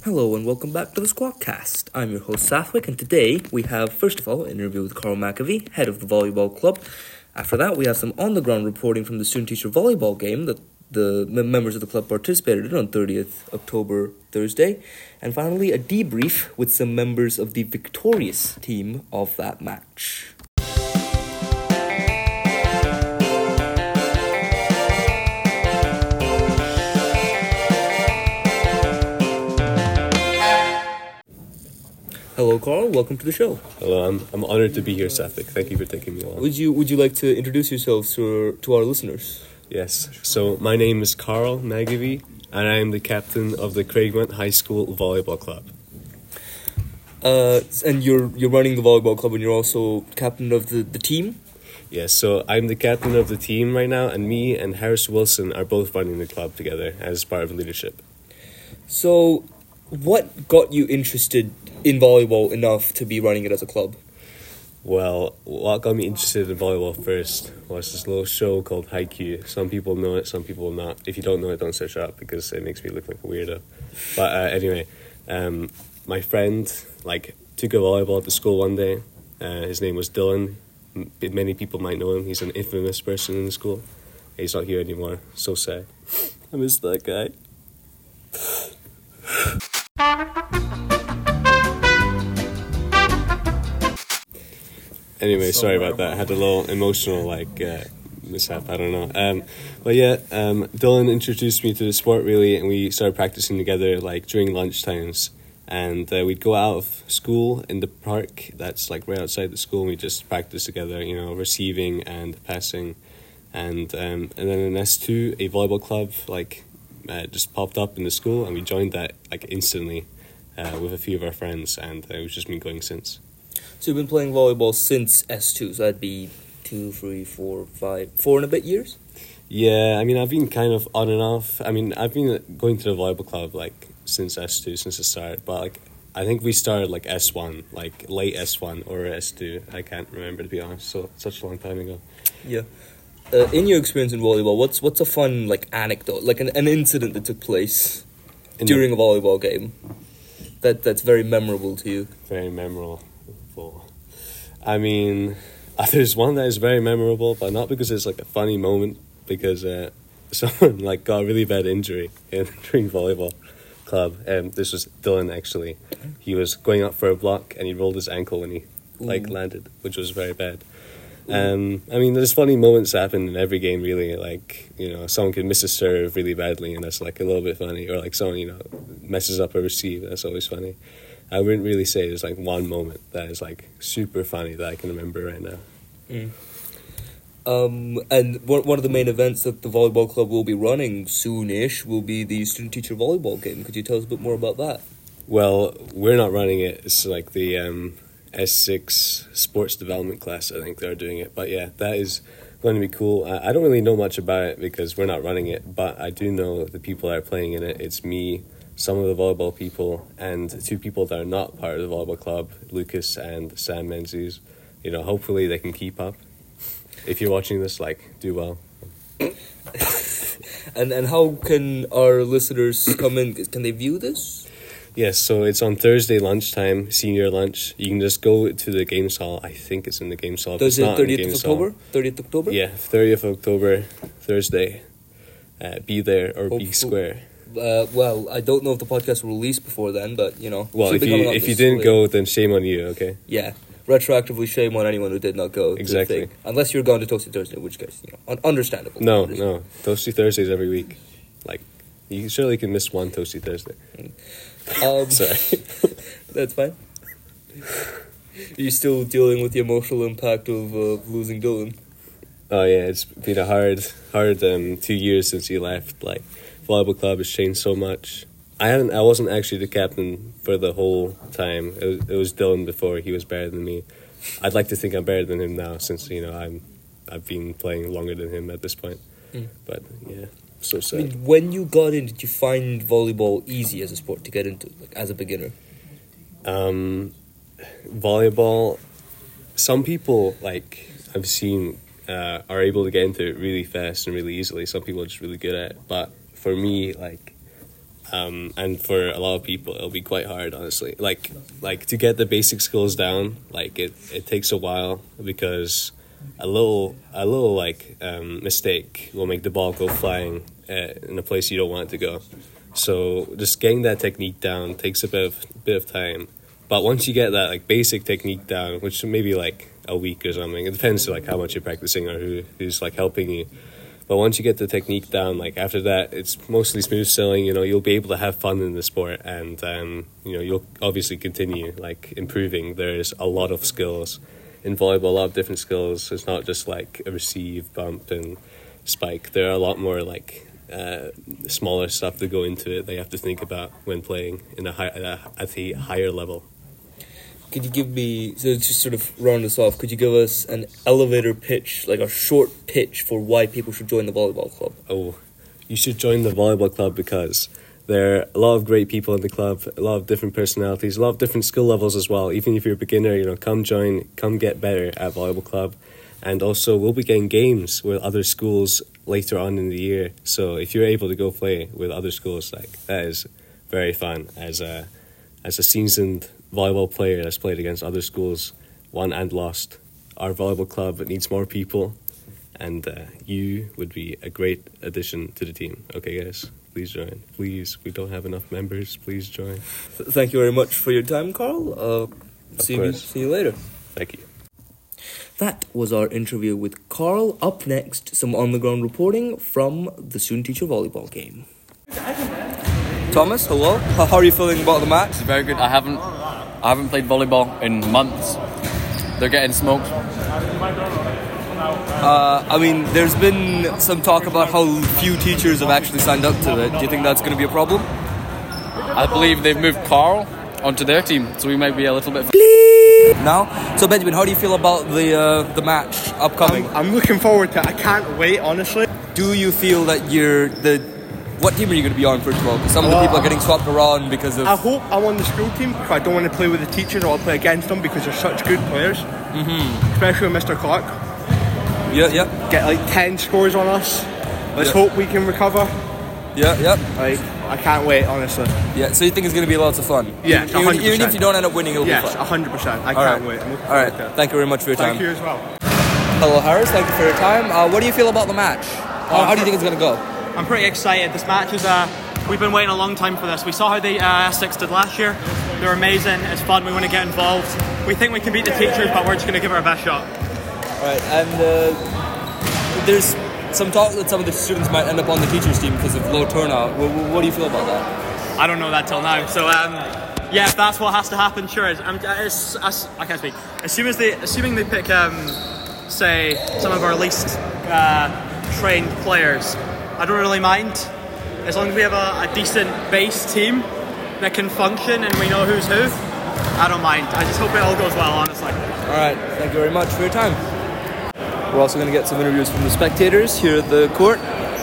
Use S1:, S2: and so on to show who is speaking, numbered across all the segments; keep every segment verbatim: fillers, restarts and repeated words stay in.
S1: Hello and welcome back to the Squadcast. I'm your host Sathwick, and today we have, first of all, an interview with Carl McAvee, head of the volleyball club. After that, we have some on-the-ground reporting from the student-teacher volleyball game that the members of the club participated in on thirtieth October, Thursday. And finally, a debrief with some members of the victorious team of that match. Hello, Carl. Welcome to the show.
S2: Hello, I'm I'm honored to be here, Sathwick. Thank you for taking me along.
S1: Would you Would you like to introduce yourselves to our, to our listeners?
S2: Yes. So my name is Carl McAvee, and I am the captain of the Craigmont High School Volleyball Club.
S1: Uh, and you're you're running the volleyball club, and you're also captain of the, the team.
S2: Yes. So I'm the captain of the team right now, and me and Harris Wilson are both running the club together as part of leadership.
S1: So, what got you interested in volleyball enough to be running it as a club?
S2: Well, what got me interested in volleyball first was this little show called Haikyuu. Some people know it, some people not. If you don't know it, don't search it up because it makes me look like a weirdo. But uh, anyway, um, my friend like took a volleyball at the school one day. Uh, his name was Dylan. M- Many people might know him. He's an infamous person in the school. He's not here anymore. So sad. I miss that guy. Anyway, sorry about that. I had a little emotional, like, uh, mishap. I don't know. Um, but yeah, um, Dylan introduced me to the sport, really, and we started practicing together, like, during lunch times. And uh, we'd go out of school in the park that's, like, right outside the school, and we just practice together, you know, receiving and passing. And um, and then in S two, a volleyball club, like, uh, just popped up in the school, and we joined that, like, instantly uh, with a few of our friends, and uh, we've just been going since.
S1: So you've been playing volleyball since S two, so that'd be two, three, four, five, four and a bit years?
S2: Yeah, I mean, I've been kind of on and off. I mean, I've been going to the volleyball club, like, since S two, since the start. But, like, I think we started, like, S one, like, late S one or S two. I can't remember, to be honest. So, such a long time ago.
S1: Yeah. Uh, in your experience in volleyball, what's what's a fun, like, anecdote, like an, an incident that took place in during the- a volleyball game that that's very memorable to you?
S2: Very memorable. I mean, there's one that is very memorable, but not because it's, like, a funny moment, because uh, someone, like, got a really bad injury in during volleyball club. Um, this was Dylan, actually. He was going up for a block, and he rolled his ankle when he, like, Ooh. landed, which was very bad. Um, I mean, there's funny moments happen in every game, really. Like, you know, someone can miss a serve really badly, and that's, like, a little bit funny. Or, like, someone, you know, messes up a receive, that's always funny. I wouldn't really say there's, like, one moment that is, like, super funny that I can remember right now.
S1: Mm. Um, and one one of the main events that the volleyball club will be running soon-ish will be the student-teacher volleyball game. Could you tell us a bit more about that?
S2: Well, we're not running it. It's, like, the um, S six sports development class, I think they're doing it. But, yeah, that is going to be cool. I, I don't really know much about it because we're not running it, but I do know the people that are playing in it. It's me, some of the volleyball people, and two people that are not part of the volleyball club, Lucas and Sam Menzies. You know, hopefully they can keep up. If you're watching this, like, do well.
S1: and and how can our listeners come in? Can they view this?
S2: Yes, so it's on Thursday lunchtime, senior lunch. You can just go to the games hall. I think it's in the games hall.
S1: Thursday, thirtieth of October? thirtieth of October?
S2: Yeah, thirtieth of October, Thursday. Uh, be there or Hope, be square.
S1: Uh, well, I don't know if the podcast will release before then, but, you know.
S2: Well, if you if you didn't late. go, then shame on you, okay?
S1: Yeah. Retroactively shame on anyone who did not go.
S2: Exactly.
S1: To the thing. Unless you're going to Toasty Thursday, in which case, you know, un- understandable.
S2: No,
S1: understandable.
S2: no. Toasty Thursdays every week. Like, you surely can miss one Toasty Thursday.
S1: Um,
S2: Sorry.
S1: That's fine. Are you still dealing with the emotional impact of uh, losing Dylan?
S2: Oh, yeah, it's been a hard, hard um, two years since he left. Like, volleyball club has changed so much. I hadn't. I wasn't actually the captain for the whole time. It was, it was Dylan before. He was better than me. I'd like to think I'm better than him now, since you know I'm. I've been playing longer than him at this point. Mm. But yeah, so sad.
S1: I mean, when you got in, did you find volleyball easy as a sport to get into, like as a beginner?
S2: Um, volleyball. Some people like I've seen uh, are able to get into it really fast and really easily. Some people are just really good at it. But for me, like. Um, and for a lot of people, it'll be quite hard, honestly. Like, like to get the basic skills down, like it, it takes a while because a little, a little like um, mistake will make the ball go flying uh, in a place you don't want it to go. So just getting that technique down takes a bit of bit of time. But once you get that like basic technique down, which maybe like a week or something, it depends like how much you're practicing or who who's like helping you. But once you get the technique down, like after that, it's mostly smooth sailing. You know, you'll be able to have fun in the sport, and um, you know, you'll obviously continue like improving. There's a lot of skills in volleyball, a lot of different skills. It's not just like a receive, bump, and spike. There are a lot more like uh, smaller stuff that go into it that you have to think about when playing in a high at a, at a higher level.
S1: Could you give me, so to sort of round us off, could you give us an elevator pitch, like a short pitch for why people should join the volleyball club?
S2: Oh, you should join the volleyball club because there are a lot of great people in the club, a lot of different personalities, a lot of different skill levels as well. Even if you're a beginner, you know, come join, come get better at volleyball club. And also, we'll be getting games with other schools later on in the year. So if you're able to go play with other schools, like that is very fun as a as a seasoned volleyball player that's played against other schools, won and lost. Our volleyball club needs more people, and uh, you would be a great addition to the team. Okay, guys, please join. Please, we don't have enough members. Please join.
S1: Thank you very much for your time, Carl. Uh, see you, see you later.
S2: Thank you.
S1: That was our interview with Carl. Up next, some on-the-ground reporting from the Student Teacher Volleyball game. Thomas, hello. How are you feeling about the match?
S3: It's very good. I haven't I haven't played volleyball in months. They're getting smoked.
S1: Uh, I mean, there's been some talk about how few teachers have actually signed up to it. Do you think that's going to be a problem?
S3: I believe they've moved Carl onto their team, so we might be a little bit...
S1: Now, so Benjamin, how do you feel about the uh, the match upcoming?
S4: I'm, I'm looking forward to it. I can't wait, honestly.
S1: Do you feel that you're the... What team are you going to be on, first of all? Because some of the people are getting swapped around because of...
S4: I hope I'm on the school team, because I don't want to play with the teachers. I want to play against them because they're such good players. Mm-hmm. Especially with Mister Clark.
S1: Yeah, yeah.
S4: Get like ten scores on us. Let's
S1: yeah.
S4: hope we can recover.
S1: Yeah, yeah.
S4: Like, I can't wait, honestly.
S1: Yeah, so you think it's going to be lots of fun?
S4: Yes,
S1: even,
S4: one hundred percent.
S1: Even if you don't end up winning, it'll
S4: yes,
S1: be fun?
S4: Yes, one hundred percent. I
S1: all
S4: can't
S1: right.
S4: wait. I'm looking
S1: all right,
S4: forward to it.
S1: Thank you very much for your time.
S4: Thank you as well.
S1: Hello, Harris. Thank you for your time. Uh, what do you feel about the match? Uh, how do you think it's going to go?
S5: I'm pretty excited. This match is... Uh, we've been waiting a long time for this. We saw how the uh, Essex did last year. They're amazing. It's fun. We want to get involved. We think we can beat the teachers, but we're just going to give it our best shot.
S1: All right, and uh, there's some talk that some of the students might end up on the teachers' team because of low turnout. What, what do you feel about that?
S5: I don't know that till now. So, um, yeah, if that's what has to happen, sure. I'm, it's, it's, I can't speak. As soon as they, assuming they pick, um, say, some of our least uh, trained players, I don't really mind. As long as we have a, a decent base team that can function and we know who's who, I don't mind. I just hope it all goes well, honestly.
S1: All right, thank you very much for your time. We're also going to get some interviews from the spectators here at the court.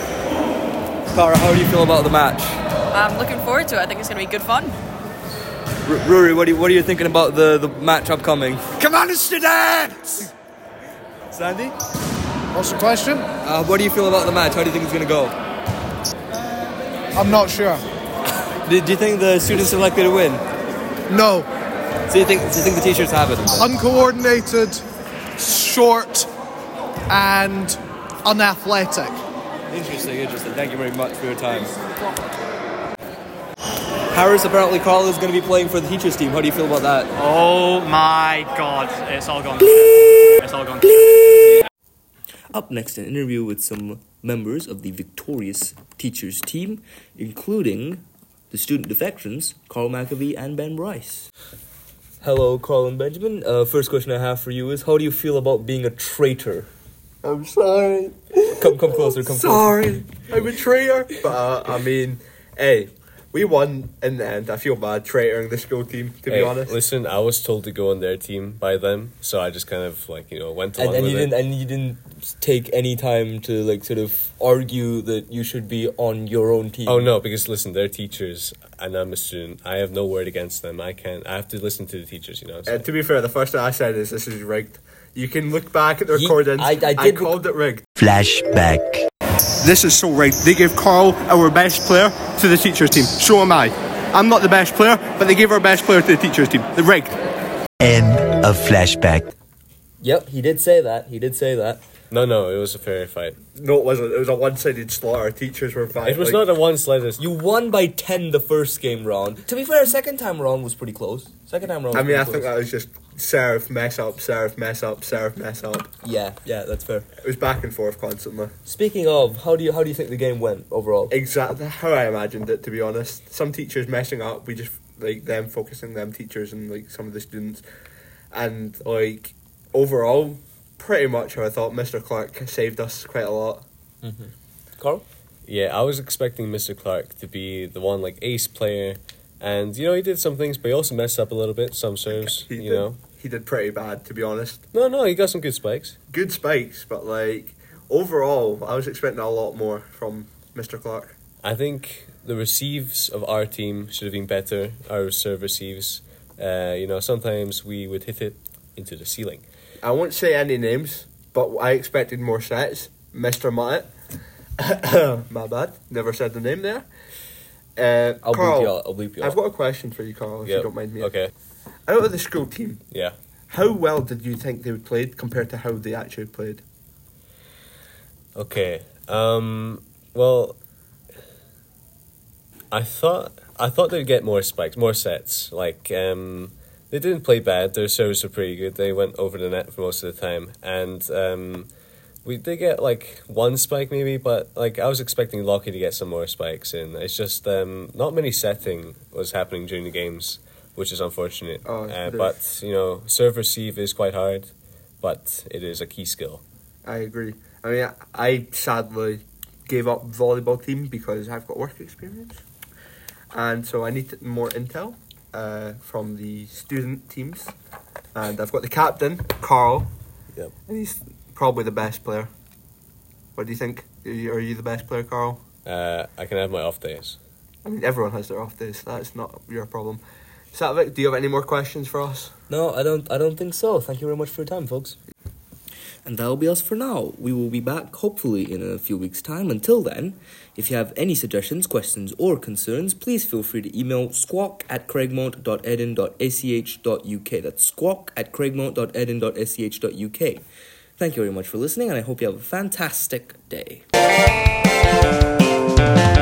S1: Cara, how do you feel about the match?
S6: I'm looking forward to it. I think it's going to be good fun.
S1: R- Rory, what are, you, what are you thinking about the, the match upcoming?
S4: Come on, students!
S1: Sandy?
S7: What's the question?
S1: Uh, what do you feel about the match? How do you think it's going to go?
S7: I'm not sure.
S1: Do, do you think the students are likely to win?
S7: No.
S1: So you think, so you think the teachers have it?
S7: Uncoordinated, short, and unathletic.
S1: Interesting, interesting. Thank you very much for your time. Harris, apparently Carl is going to be playing for the teachers team. How do you feel about that?
S5: Oh my god, it's all gone. It's all gone.
S1: Up next, an interview with some members of the victorious teachers team, including the student defections, Carl McAvee and Ben Bryce. Hello, Carl and Benjamin. Uh, first question I have for you is, how do you feel about being a traitor?
S8: I'm sorry.
S1: Come come closer, come
S8: sorry.
S1: closer.
S8: Sorry. I'm a traitor. But, uh, I mean, hey, we won in the end. I feel bad traitoring the school team, to
S2: hey,
S8: be honest.
S2: Listen, I was told to go on their team by them, so I just kind of, like, you know, went along
S1: and, and
S2: with
S1: you
S2: it.
S1: didn't, And you didn't take any time to, like, sort of argue that you should be on your own team?
S2: Oh, no, because, listen, they're teachers, and I'm a student. I have no word against them. I can't, I have to listen to the teachers, you know. So.
S8: Uh, to be fair, the first thing I said is this is rigged. You can look back at the
S1: Ye-
S8: recordings.
S1: I- I
S8: I,
S1: did
S8: called it rigged.
S9: Flashback.
S4: This is so right. They gave Carl, our best player, to the teachers' team. So am I. I'm not the best player, but they gave our best player to the teachers' team. They're rigged.
S9: End of flashback.
S1: Yep, he did say that. He did say that.
S2: No, no, it was a fair fight.
S8: No, it wasn't. It was a one-sided slaughter. Teachers were fine.
S2: It was
S8: like,
S2: not a one-sided.
S1: You won by ten the first game round. To be fair, second time round was pretty close. Second time round was
S8: I mean, I
S1: pretty
S8: think
S1: close.
S8: that was just serve, mess up, serve, mess up, serve, mess up.
S1: Yeah, yeah, that's fair.
S8: It was back and forth constantly.
S1: Speaking of, how do you how do you think the game went overall?
S8: Exactly how I imagined it, to be honest. Some teachers messing up, we just, like, them focusing, them teachers and, like, some of the students. And, like, overall, pretty much how I thought. Mister Clark saved us quite a lot.
S1: Mm-hmm. Carl?
S2: Yeah, I was expecting Mister Clark to be the one, like, ace player. And, you know, he did some things, but he also messed up a little bit. Some serves,
S8: He
S2: you
S8: did,
S2: know.
S8: He did pretty bad, to be honest.
S2: No, no, he got some good spikes.
S8: Good spikes, but, like, overall, I was expecting a lot more from Mister Clark.
S2: I think the receives of our team should have been better. Our serve receives. Uh, you know, sometimes we would hit it into the ceiling.
S8: I won't say any names, but I expected more sets. Mister Mutt. My bad. Never said the name there. Uh,
S1: I'll
S8: Carl,
S1: bleep you out. I'll bleep you
S8: I've
S1: out.
S8: got a question for you, Carl, if
S2: Yep.
S8: you don't mind me.
S2: Okay.
S8: Out of the school team,
S2: Yeah.
S8: how well did you think they played compared to how they actually played?
S2: Okay. Um. Well, I thought I thought they'd get more spikes, more sets. Like um, they didn't play bad. Their serves were pretty good. They went over the net for most of the time, and um, we did get like one spike maybe. But like I was expecting Lockie to get some more spikes in. It's just um, not many setting was happening during the games, which is unfortunate.
S8: Oh,
S2: uh,
S8: there's-
S2: but you know, serve receive is quite hard, but it is a key skill.
S8: I agree. I mean, I, I sadly gave up volleyball team because I've got work experience. And so I need more intel uh, from the student teams. And I've got the captain, Carl.
S2: Yep.
S8: And he's probably the best player. What do you think? Are you, are you the best player, Carl?
S2: Uh, I can have my off days.
S8: I mean, everyone has their off days. That's not your problem. Satvik, do you have any more questions for us?
S1: No, I don't. I don't think so. Thank you very much for your time, folks. And that'll be us for now. We will be back hopefully in a few weeks' time. Until then, if you have any suggestions, questions, or concerns, please feel free to email squawk at craigmont dot edin dot a c h dot u k. That's squawk at craigmont dot edin dot a c h dot u k. Thank you very much for listening, and I hope you have a fantastic day.